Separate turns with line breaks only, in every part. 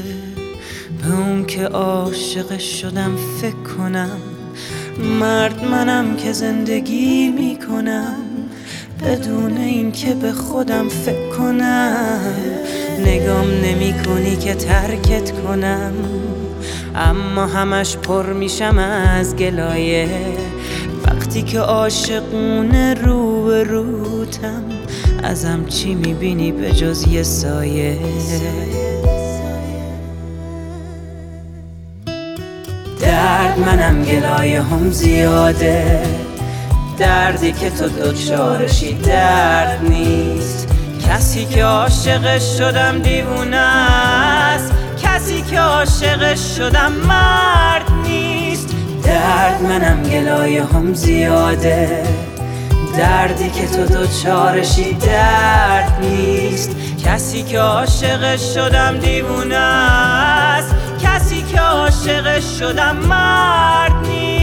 به اون که عاشق شدم فکر کنم. مرد منم که زندگی میکنم بدون این که به خودم فکر کنم. نگام نمی کنی که ترکت کنم، اما همش پر میشم از گلایه وقتی که عاشقونه رو به روتم. ازم چی میبینی به جز یه سایه؟ درد منم گلایه هم زیاده، دردی که تو دوچارشی درد نیست. کسی که عاشقش شدم دیوونه است، کسی که عاشقش شدم مرد نیست. درد منم گلایه هم زیاده، دردی که تو دوچارشی درد نیست. کسی که عاشقش شدم دیوونه است، کسی که عاشقش شدم مرد نیست.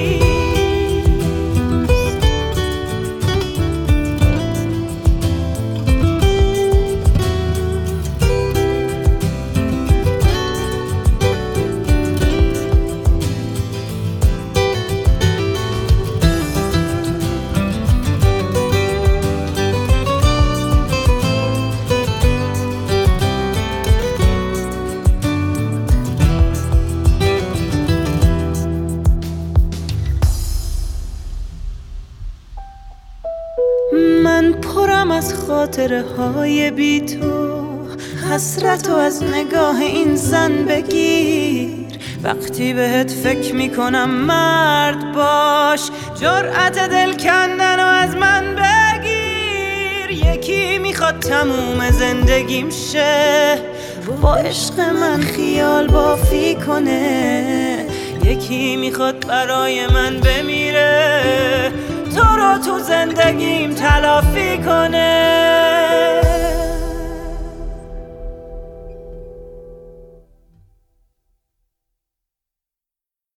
من پرم از خاطره های بی تو، حسرتو از نگاه این زن بگیر. وقتی بهت فکر میکنم مرد باش، جرأت دل کندنو از من بگیر. یکی میخواد تموم زندگیم شه، با عشق من خیال بافی کنه. یکی میخواد برای من بمیره، تو رو تو زندگیم تلافی کنه.